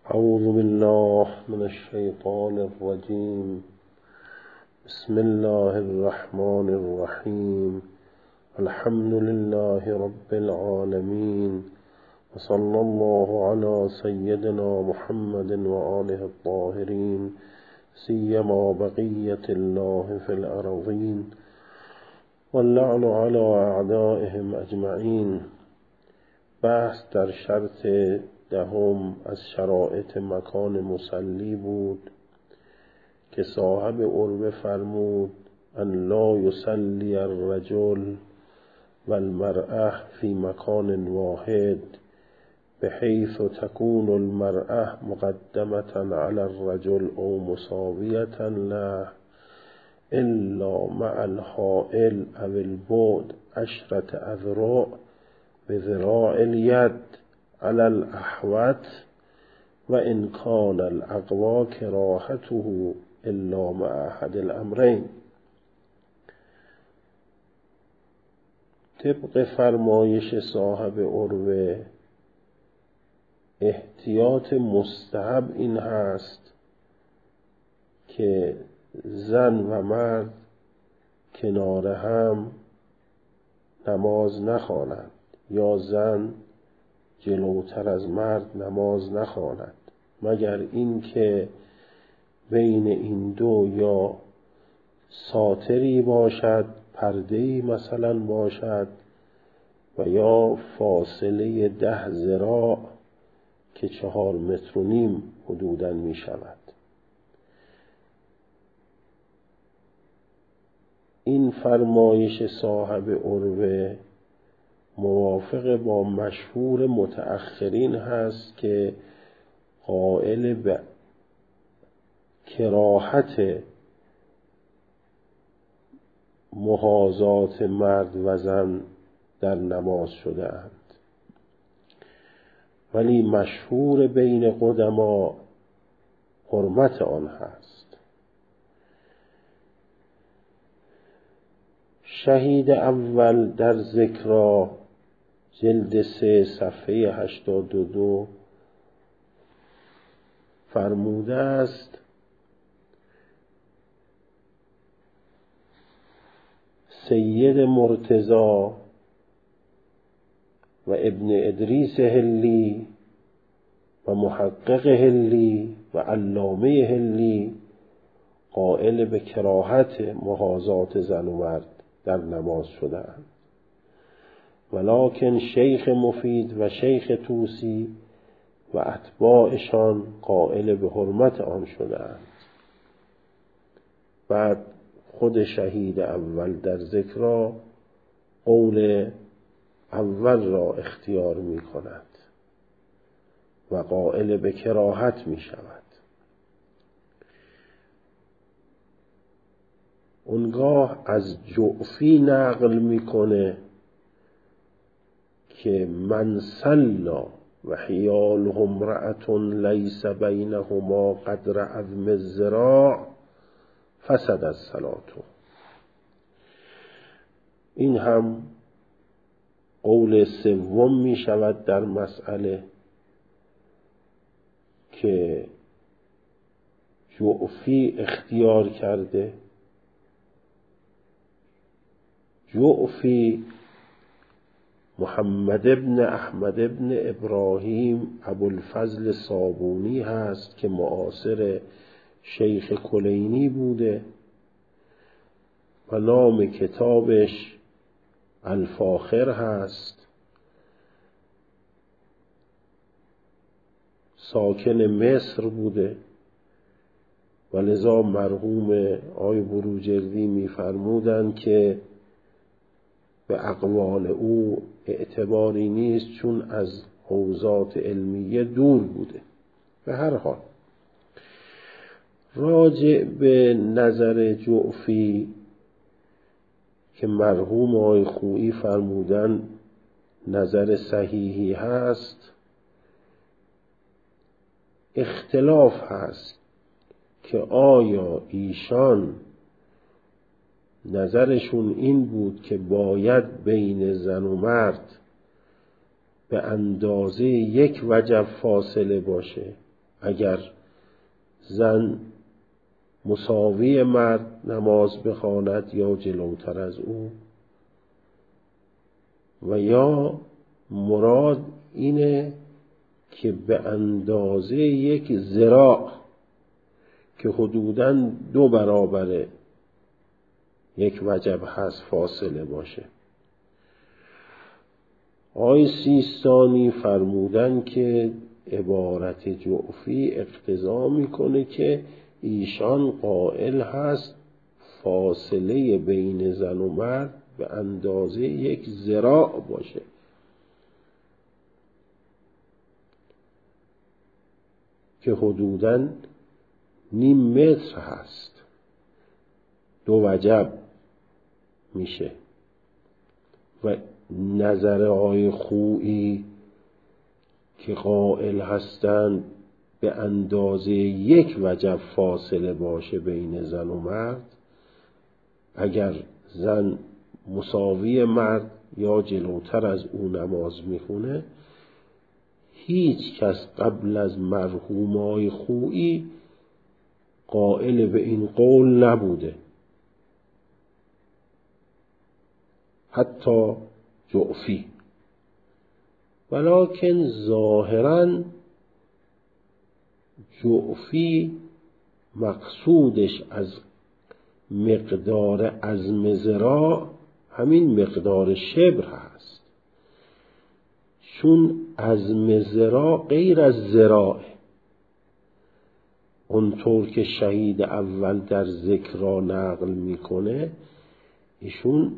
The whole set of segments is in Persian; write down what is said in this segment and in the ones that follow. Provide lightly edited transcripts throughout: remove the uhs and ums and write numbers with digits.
أعوذ بالله من الشيطان الرجيم. بسم الله الرحمن الرحيم. الحمد لله رب العالمين، وصلى الله على سيدنا محمد وآله الطاهرين، سيما بقية الله في الأرضين، واللعن على أعدائهم أجمعين. بحث در شرط دهم از شرایط مکان مصلی بود که صاحب عربه فرمود ان لا یصلی الرجل والمرأة فی مکان واحد بحيث تكون المرأة مقدمة على الرجل او مساوية له الا مع الحائل او البعد 10 اذراع بذراع اليد على الأحوط وإن كان الأقوى كراهته إلا مع أحد الأمرين. طبق فرمایش صاحب عروه احتیاط مستحب این هست که زن و مرد کنار هم نماز نخوانند یا زن جلوتر از مرد نماز نخواند، مگر اینکه بین این دو یا ساتری باشد، پرده‌ای مثلا باشد، و یا فاصله 10 ذراع که 4.5 متر حدوداً می شود. این فرمایش صاحب عروه موافق با مشهور متأخرین هست که قائل به کراهت محاذات مرد و زن در نماز شده اند، ولی مشهور بین قدما حرمت آن هست. شهید اول در ذکرا جلد 3 صفحه 82 فرموده است سید مرتضی و ابن ادریس هلی و محقق هلی و علامه هلی قائل به کراهت محاذات زن و مرد در نماز شده‌اند، ولکن شیخ مفید و شیخ طوسی و اتباعشان قائل به حرمت آن شده‌اند. بعد خود شهید اول در ذکر قول اول را اختیار می کند و قائل به کراهت می شود. اونگاه از جعفی نقل می کنه که من صلا و حیاله امرأة لیس بینهما قدر عظم الذراع فسد الصلاة. این هم قول سوم می شود در مسئله که جعفی اختیار کرده. جعفی محمد ابن احمد ابن ابراهیم ابوالفضل صابونی هست که معاصر شیخ کلینی بوده و نام کتابش الفاخر هست. ساکن مصر بوده و لذا مرحوم آقای بروجردی می‌فرمودند که به اقوال او اعتباری نیست چون از حوزات علمیه دور بوده. به هر حال راجع به نظر جعفی که مرحوم آقای خویی فرمودن نظر صحیحی هست، اختلاف هست که آیا ایشان نظرشون این بود که باید بین زن و مرد به اندازه 1 وجب فاصله باشه اگر زن مساوی مرد نماز بخواند یا جلوتر از او، و یا مراد اینه که به اندازه یک ذراع که حدوداً 2 برابر یک وجب هست فاصله باشه. آقای سیستانی فرمودن که عبارت جعفی اقتضا میکنه که ایشان قائل هست فاصله بین زن و مرد به اندازه یک ذراع باشه، که حدوداً نیم متر هست، 2 وجب میشه. و نظر آقای خویی که قائل هستند به اندازه 1 وجب فاصله باشه بین زن و مرد، اگر زن مساوی مرد یا جلوتر از او نماز میخونه، هیچ کس قبل از مرحوم آقای خویی قائل به این قول نبوده، حتی جعفی. ولکن ظاهراً جعفی مقصودش از مقدار عظم ذراع همین مقدار شبر هست، چون عظم ذراع غیر از ذراع. اونطور که شهید اول در ذکر را نقل میکنه، ایشون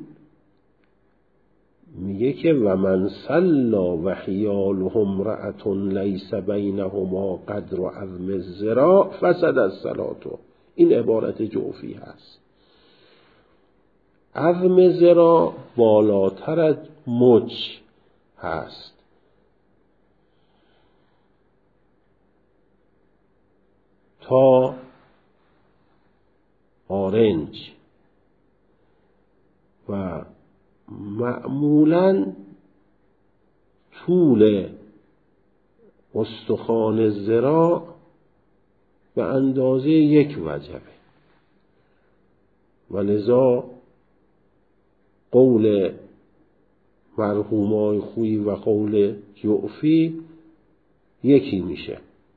میگه که و من صلا و حیاله امرأة لیس بینهما قدر عظم الذراع فسد الصلاة. این عبارت جعفی هست. عظم ذراع بالاتر از مچ هست، تا آرنج، و معمولاً طول استخوان ذراع به اندازه 1 وجبه. ولذا قول مرحوم خویی و قول جعفی یکی میشه.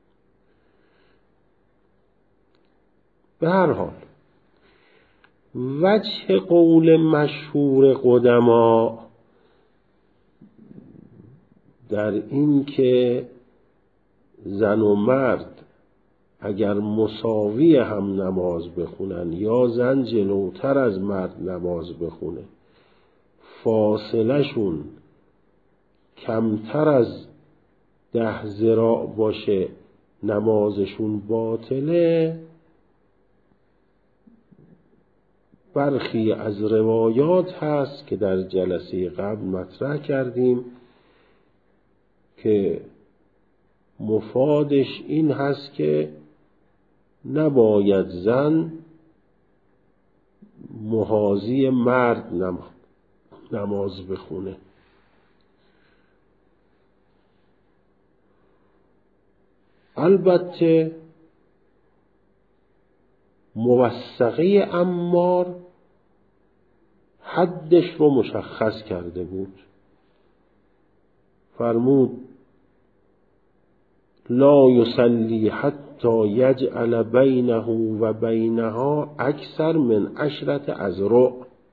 به هر حال وجه قول مشهور قدما در این که زن و مرد اگر مساوی هم نماز بخونن یا زن جلوتر از مرد نماز بخونه، فاصله شون کمتر از 10 ذراع باشه، نمازشون باطله. برخی از روایات هست که در جلسه قبل مطرح کردیم که مفادش این هست که نباید زن محاذی مرد نماز بخونه. البته موثقه عمار حدش رو مشخص کرده بود، فرمود لا یصلی حتی یجعل بینه و بینها اکثر من 10 اذرع.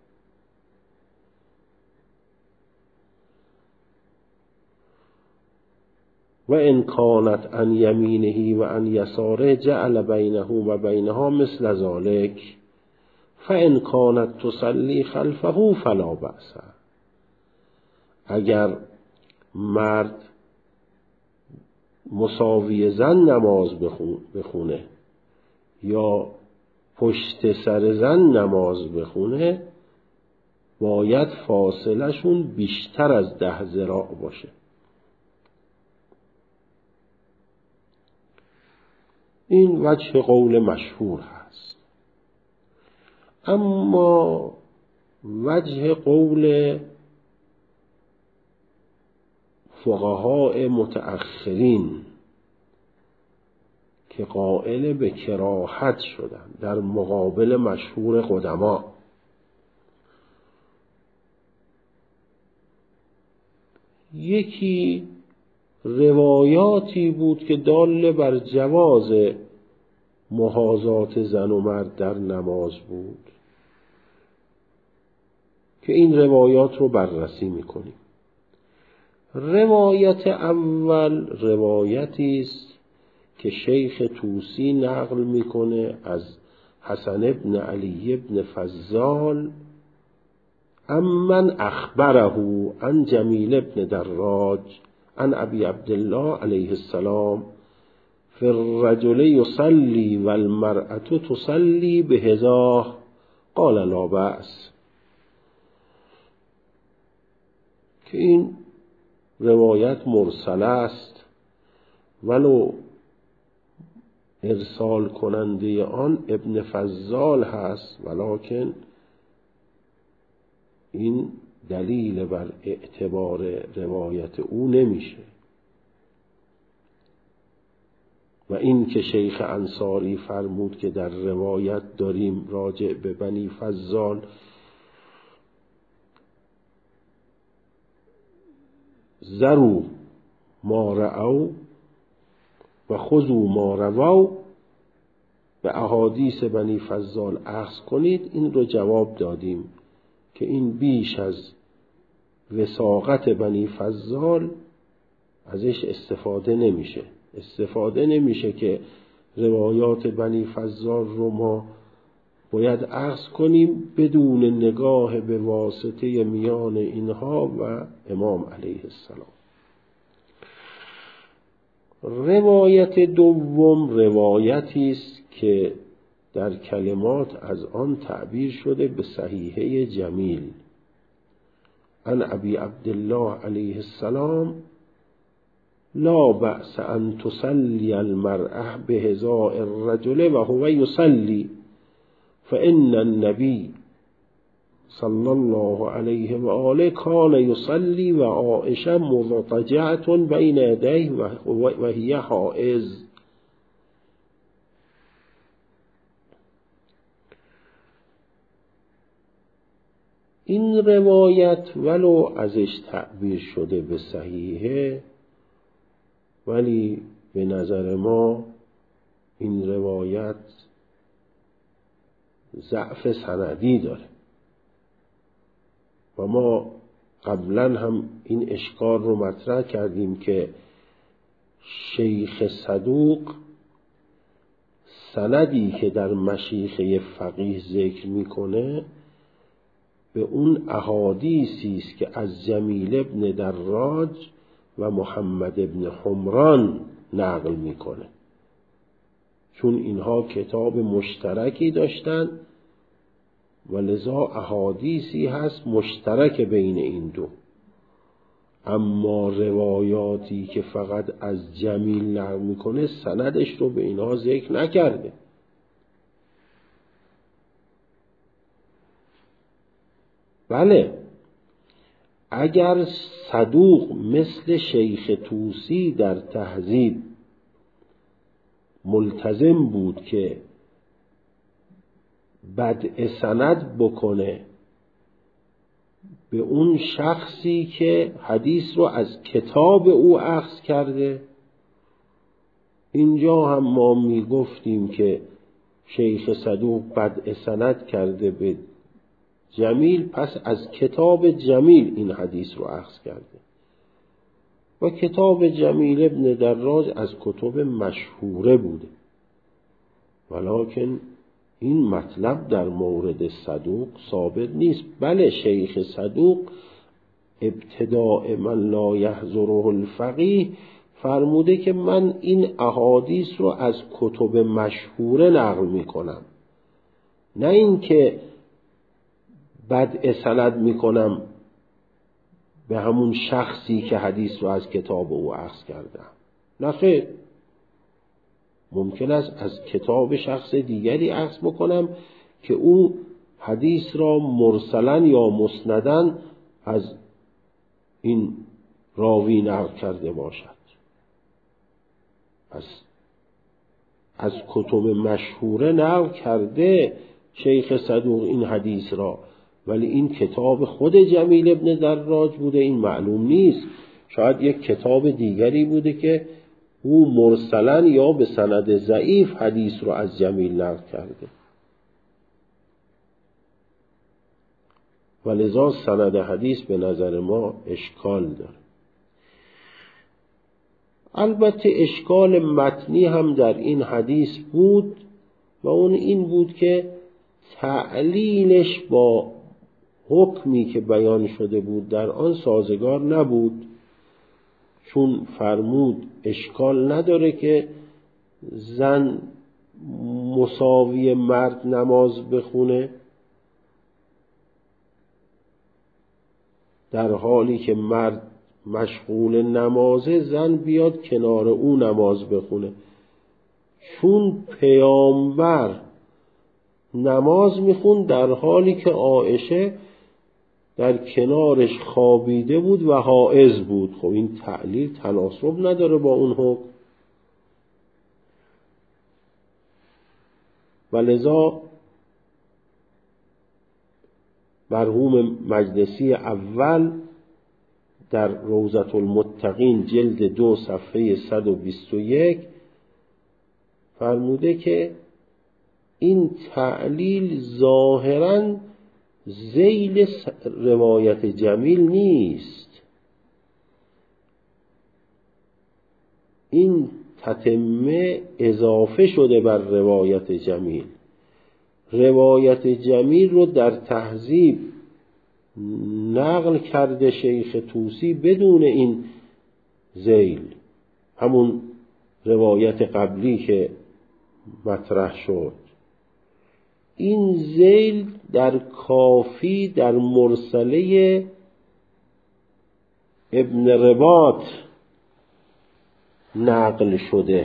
و ان کانت عن یمینه و عن یساره جعل بینه و بینها مثل ذلک فان کانت تصلی خلفه فلا بأس. اگر مرد مساوی زن نماز بخونه یا پشت سر زن نماز بخونه، باید فاصله شون بیشتر از 10 ذراع باشه. این وجه قول مشهور هست. اما وجه قول فقهای متأخرین که قائل به کراهت شدن در مقابل مشهور قدما. یکی روایاتی بود که دال بر جواز محاذات زن و مرد در نماز بود که این روایات رو بررسی میکنیم. روایت اول روایتی است که شیخ طوسی نقل میکنه از حسن ابن علی ابن فضال امن اخبره عن جمیل ابن دراج عن ابی عبدالله علیه السلام فی الرجل یصلی والمرأة تصلی بحذاه قال لا بأس. که این روایت مرسل است ولو ارسال کننده آن ابن فضال هست، ولکن این دلیل بر اعتبار روایت او نمیشه. و این که شیخ انصاری فرمود که در روایت داریم راجع به بنی فضال ذروا ما رأوا و خذوا ما روا، به احادیث بنی فضال اخذ کنید، این رو جواب دادیم که این بیش از وثاقت بنی فضال ازش استفاده نمیشه که روایات بنی فضال رو ما باید اخذ کنیم بدون نگاه به واسطه میان اینها و امام علیه السلام. روایت دوم روایتی است که در کلمات از آن تعبیر شده به صحیحه جمیل عن ابی عبدالله علیه السلام لا بأس ان تصلی المرأة بحذاء الرجل وهو يصلي فإن النبي صلی الله علیه و آله کان یصلی و عائشه مضطجعة بین یدیه و هی حائض. این روایت ولو ازش تعبیر شده به صحیحه، ولی به نظر ما این روایت ضعف سندی داره و ما قبلا هم این اشکال رو مطرح کردیم که شیخ صدوق سندی که در مشیخه فقیه ذکر میکنه به اون احادیثی است که از جمیل ابن دراج و محمد ابن حمران نقل میکنه، چون اینها کتاب مشترکی داشتن و لذا احادیثی هست مشترک بین این دو. اما روایاتی که فقط از جمیل نقل میکنه سندش رو به اینها ذکر نکرده. بله، اگر صدوق مثل شیخ طوسی در تهذیب ملتزم بود که بدء سند بکنه به اون شخصی که حدیث رو از کتاب او اخذ کرده، اینجا هم ما می گفتیم که شیخ صدوق بدء سند کرده به جمیل، پس از کتاب جمیل این حدیث رو اخذ کرده و کتاب جمیل ابن دراج از کتب مشهوره بوده. ولکن این مطلب در مورد صدوق ثابت نیست. بله، شیخ صدوق ابتداء من لا یحضره الفقیه فرموده که من این احادیث رو از کتب مشهوره نقل میکنم، نه این که بدء سند میکنم به همون شخصی که حدیث رو از کتاب او اخذ کردم. نه خیر، ممکن است از کتاب شخص دیگری اخذ بکنم که او حدیث را مرسلا یا مسندن از این راوی نقل کرده باشد. پس از کتب مشهوره نقل کرده شیخ صدوق این حدیث را، ولی این کتاب خود جمیل ابن دراج بوده این معلوم نیست. شاید یک کتاب دیگری بوده که او مرسلن یا به سند ضعیف حدیث رو از جمیل نقل کرده، ولذا سند حدیث به نظر ما اشکال داره. البته اشکال متنی هم در این حدیث بود و اون این بود که تعلیلش با حکمی که بیان شده بود در آن سازگار نبود، چون فرمود اشکال نداره که زن مساوی مرد نماز بخونه، در حالی که مرد مشغول نمازه زن بیاد کنار او نماز بخونه. چون پیامبر نماز میخوند در حالی که عایشه در کنارش خوابیده بود و حائض بود، خب این تعلیل تناسب نداره با اون حکم. ولذا مرحوم مجلسی اول در روضة المتقین جلد 2 صفحه 121 فرموده که این تعلیل ظاهراً ذیل روایت جمیل نیست، این تتمه اضافه شده بر روایت جمیل. روایت جمیل رو در تهذیب نقل کرده شیخ طوسی بدون این ذیل، همون روایت قبلی که مطرح شد. این ذیل در کافی در مرسله ابن رباط نقل شده،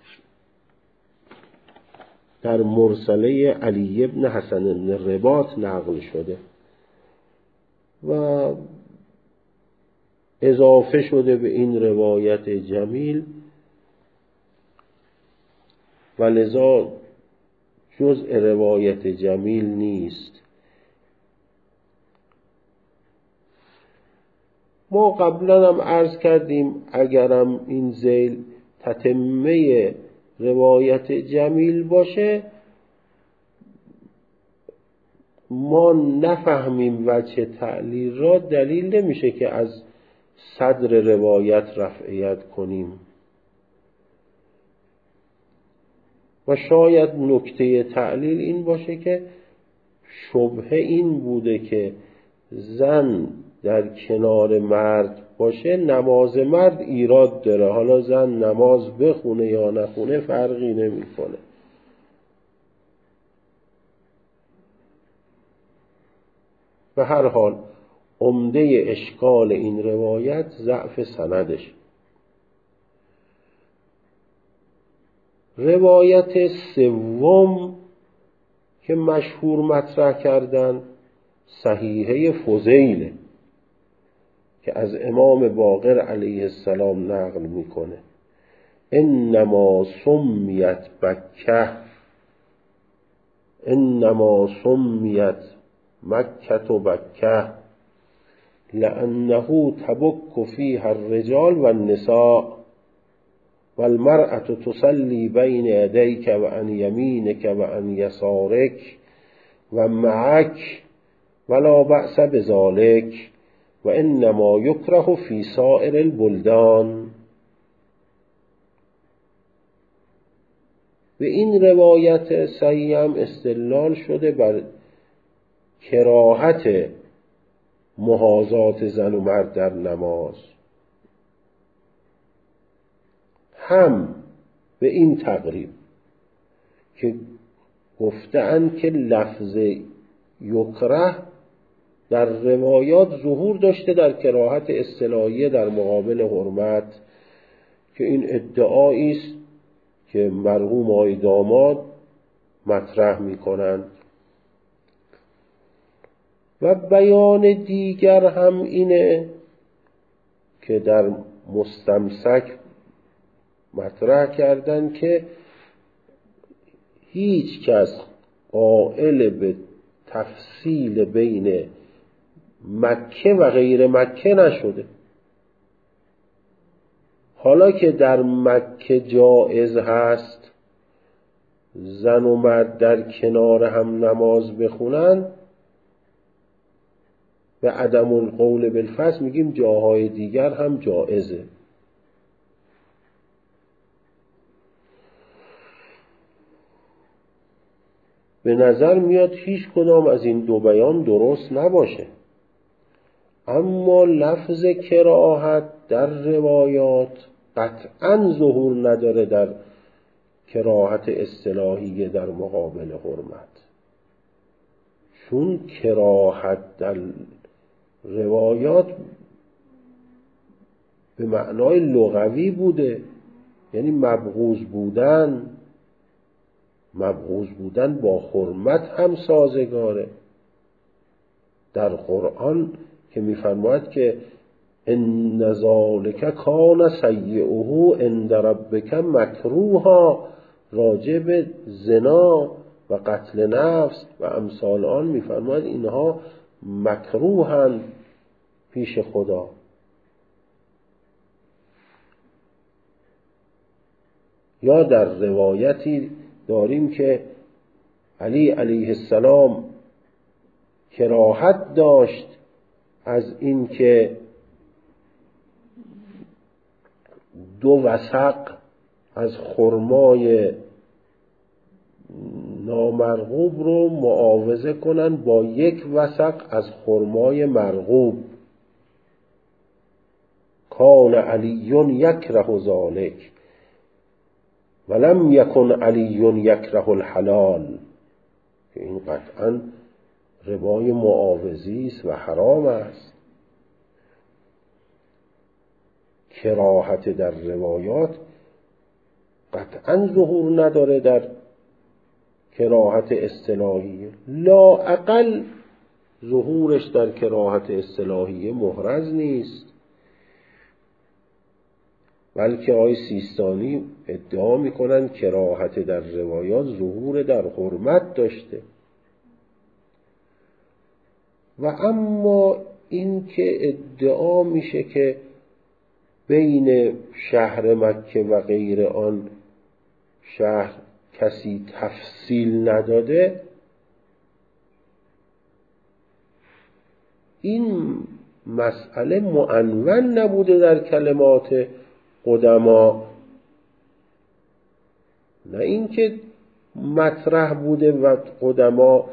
در مرسله علی ابن حسن ابن رباط نقل شده و اضافه شده به این روایت جمیل، و لذا جزء روایت جمیل نیست. ما قبلا هم عرض کردیم اگرم این ذیل تتمه روایت جمیل باشه ما نفهمیم وجه تعلیل را، دلیل نمیشه که از صدر روایت رفعیت کنیم. و شاید نکته تعلیل این باشه که شبهه این بوده که زن در کنار مرد باشه نماز مرد ایراد داره، حالا زن نماز بخونه یا نخونه فرقی نمیکنه. به هر حال عمده اشکال این روایت ضعف سندش. روایت سوم که مشهور مطرح کردن صحیحه فضیله که از امام باقر علیه السلام نقل میکنه: انما سمیت بکه، انما سمیت مکه و بکه لانه تبک فیها الرجال و النساء والمرأة تصلي بين يديك وعن يمينك وعن يسارك ومعك ولا بأس بذلك وإنما يكره في سائر البلدان. به این روایت صحیح هم استدلال شده بر کراهت محاذات زن و مرد در نماز، هم به این تقریب که گفتند که لفظ یکره در روایات ظهور داشته در کراهت اصطلاحیه در مقابل حرمت، که این ادعایی است که مرحوم آقای داماد مطرح می‌کنند. و بیان دیگر هم اینه که در مستمسک مطرح کردن که هیچ کس قائل به تفصیل بین مکه و غیر مکه نشده. حالا که در مکه جایز هست زن و مرد در کنار هم نماز بخونن، به عدم القول بالفصل میگیم جاهای دیگر هم جایزه. به نظر میاد هیچ کدام از این دو بیان درست نباشه، اما لفظ کراهت در روایات قطعاً ظهور نداره در کراهت اصطلاحی در مقابل حرمت، چون کراهت در روایات به معنای لغوی بوده، یعنی مبغوض بودن. مبغوض بودن با حرمت هم سازگاره. در قرآن که می‌فرماید که ان ذلک کان سیئه عند ربک مکروها، راجع به زنا و قتل نفس و امثال آن می‌فرماید اینها مکروهند پیش خدا. یا در روایتی داریم که علی علیه السلام کراهت داشت از این که 2 وسق از خرمای نامرغوب رو معاوضه کنن با 1 وسق از خرمای مرغوب. کان علی یکره ذلک ولم یکن علی یکره الحلال، که این قطعاً ربای معاوضی است و حرام است. کراهت در روایات قطعاً ظهور نداره در کراهت اصطلاحی، لا اقل ظهورش در کراهت اصطلاحی محرز نیست. بلکه آقای سیستانی ادعا میکنن کراهت در روایات ظهور در حرمت داشته. و اما این که ادعا میشه که بین شهر مکه و غیر آن شهر کسی تفصیل نداده، این مسئله معنون نبوده در کلمات قدما، نه اینکه مطرح بوده و قدما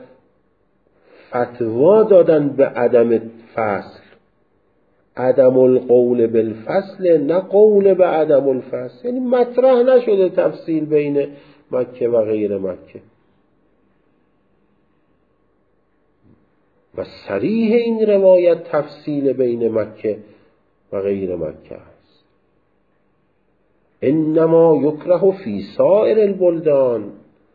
فتوا دادن به عدم فصل، عدم القول بالفصل، نه قول به عدم الفصل، یعنی مطرح نشده تفصیل بین مکه و غیر مکه. و صریح این روایت تفصیل بین مکه و غیر مکه است. انما یکره فی سائر البلدان.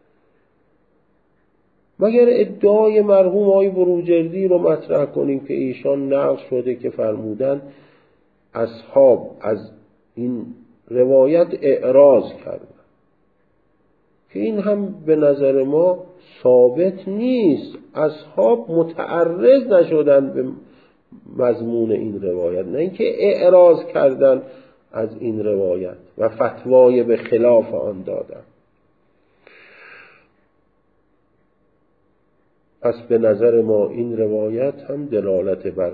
مگر ادعای مرحوم آقای بروجردی رو مطرح کنیم که ایشان نقل شده که فرمودن اصحاب از این روایت اعراض کردن، که این هم به نظر ما ثابت نیست. اصحاب متعرض نشدن به مضمون این روایت، نه اینکه اعراض کردن از این روایت و فتوای به خلاف آن دادن. پس به نظر ما این روایت هم دلالت بر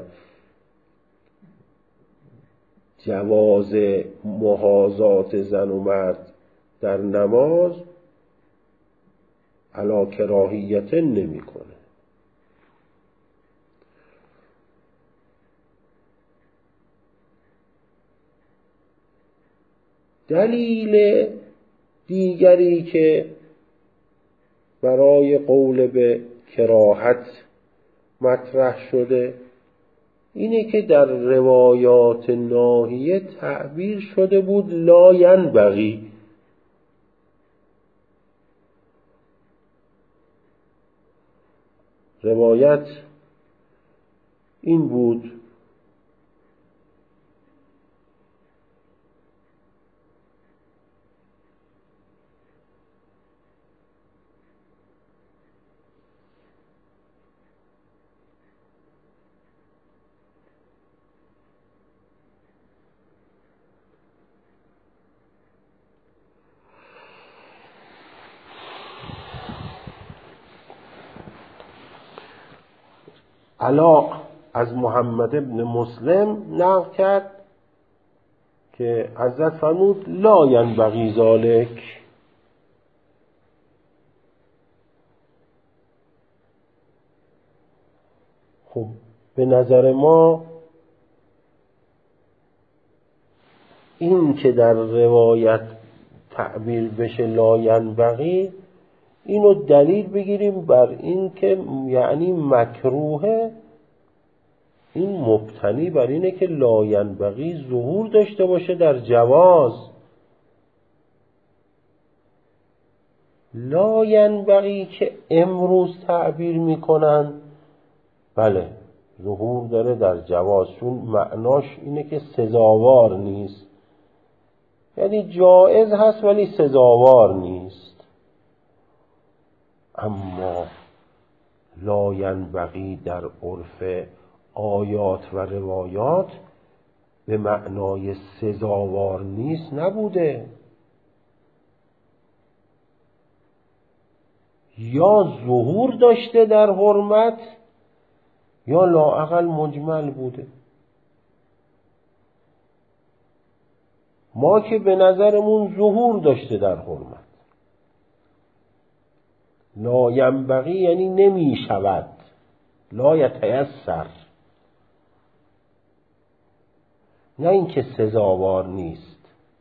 جواز محاذات زن و مرد در نماز علی کراهیت نمی کنه. دلیل دیگری که برای قول به کراهت مطرح شده اینه که در روایات ناهیه تعبیر شده بود لا ینبغی. روایت این بود علاء از محمد ابن مسلم نقل کرد که حضرت فرمود لا ینبغی ذلک. خب به نظر ما این که در روایت تعبیر بشه لا ینبغی، اینو دلیل بگیریم بر این که یعنی مکروهه، این مبتنی بر اینه که لا ینبغی ظهور داشته باشه در جواز. لا ینبغی که امروز تعبیر میکنن بله ظهور داره در جواز، چون معناش اینه که سزاوار نیست، یعنی جایز هست ولی سزاوار نیست. اما لا ینبغی در عرف آیات و روایات به معنای سزاوار نیست نبوده، یا ظهور داشته در حرمت یا لااقل مجمل بوده. ما که به نظرمون ظهور داشته در حرمت. لا ینبغی یعنی نمی شود، لا یتیسر، نه اینکه سزاوار نیست.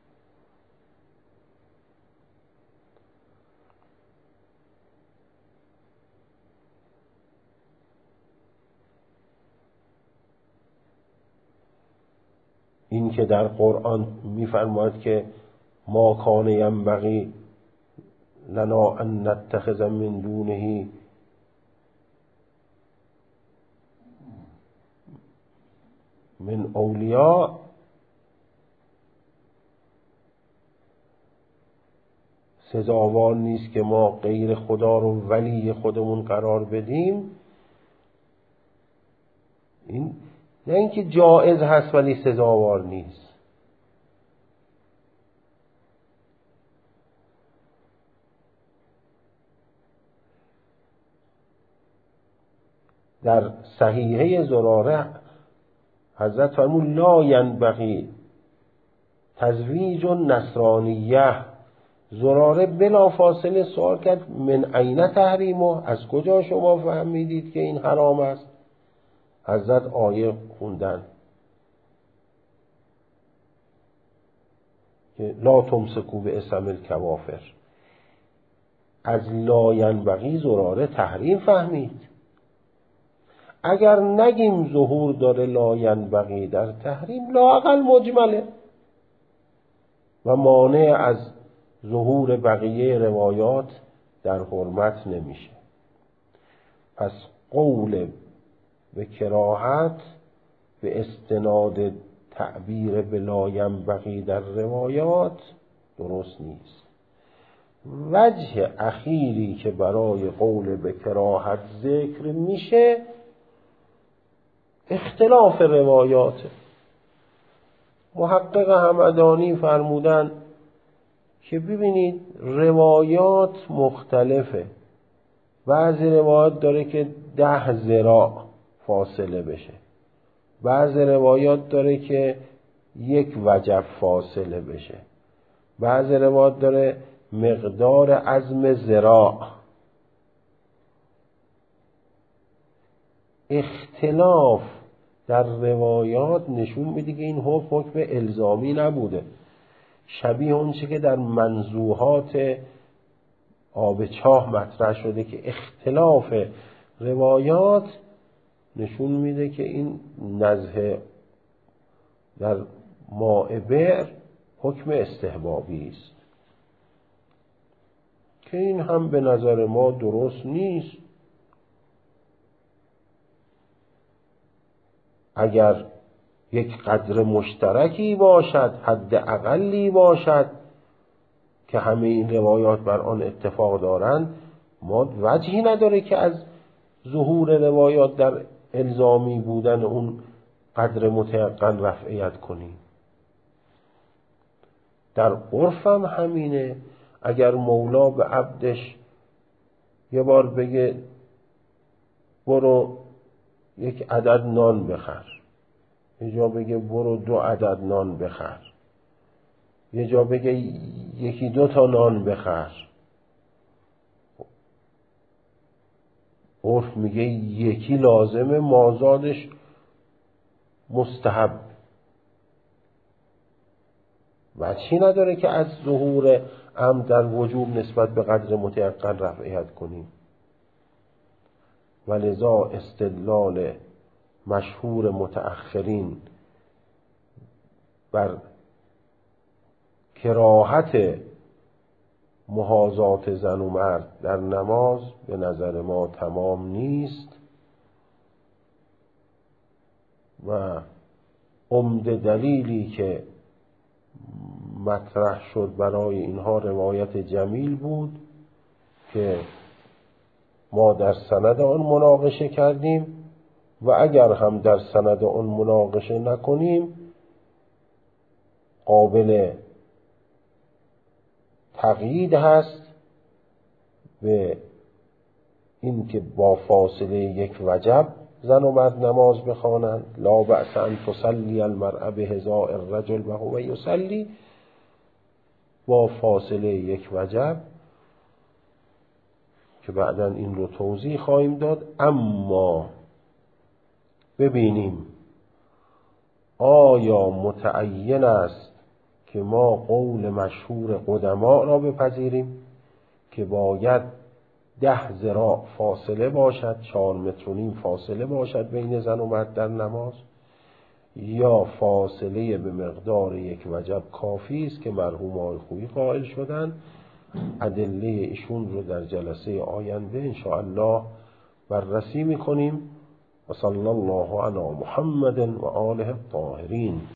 این که در قرآن می‌فرماید که ما کان ینبغی لنا ان نتخذ من دونه من اولیاء، سزاوار نیست که ما غیر خدا رو ولی خودمون قرار بدیم. این نه اینکه جایز هست ولی سزاوار نیست. در صحیحه زراره حضرت فرمود لا ینبغی تزویج نصرانیه. زراره بلا فاصله سوال کرد من این تحریمه، از کجا شما فهمیدید که این حرام است؟ حضرت آیه خوندن که لا تمسکو به اسم الکوافر. از لا ینبغی زراره تحریم فهمید. اگر نگیم ظهور داره لا ینبغی در تحریم، لااقل مجمله و مانع از ظهور بقیه روایات در حرمت نمیشه. پس قول به کراهت به استناد تعبیر به لا ینبغی در روایات درست نیست. وجه اخیری که برای قول به کراهت ذکر میشه اختلاف روایات. محقق همدانی فرمودن که ببینید روایات مختلفه. بعضی روایات داره که 10 ذراع فاصله بشه، بعضی روایات داره که 1 وجب فاصله بشه، بعضی روایات داره مقدار عظم ذراع. اختلاف در روایات نشون میده که این حکم الزامی نبوده، شبیه اون چه که در منزوحات آب چاه مطرح شده که اختلاف روایات نشون میده که این نزه در ماء بئر حکم استحبابی است، که این هم به نظر ما درست نیست. اگر یک قدر مشترکی باشد، حد اقلی باشد که همه این روایات بر آن اتفاق دارند، ما وجهی نداره که از ظهور روایات در الزامی بودن اون قدر متیقن رفعیت کنیم. در عرفم همینه. اگر مولا به عبدش یه بار بگه برو یک عدد نان بخر، یه جا بگه برو 2 عدد نان بخر، یه جا بگه 1-2 تا نان بخر. عرف میگه یکی لازمه، مازادش مستحب. وجهی نداره که از ظهور امر در وجوب نسبت به قدر متیقن رفعیت کنیم. ولذا استدلال مشهور متأخرین بر کراهت محاذات زن و مرد در نماز به نظر ما تمام نیست و عمده دلیلی که مطرح شد برای اینها روایت جمیل بود که ما در سند آن مناقشه کردیم و اگر هم در سند آن مناقشه نکنیم قابل تقیید هست به این که با فاصله 1 وجب زن و مرد نماز بخوانند. لا بأس ان تصلی المرأة بحذاء الرجل و هو یصلی، با فاصله 1 وجب، که بعداً این رو توضیح خواهیم داد. اما ببینیم آیا متعین است که ما قول مشهور قدما را بپذیریم که باید 10 ذراع فاصله باشد، 4 متر و نیم فاصله باشد بین زن و مرد در نماز، یا فاصله به مقدار 1 وجب کافی است که مرحوم آقای خویی قائل شدند. ادله ایشون رو در جلسه آینده ان شاء الله بررسی می‌کنیم. و صلی الله علی محمد و آله الطاهرین.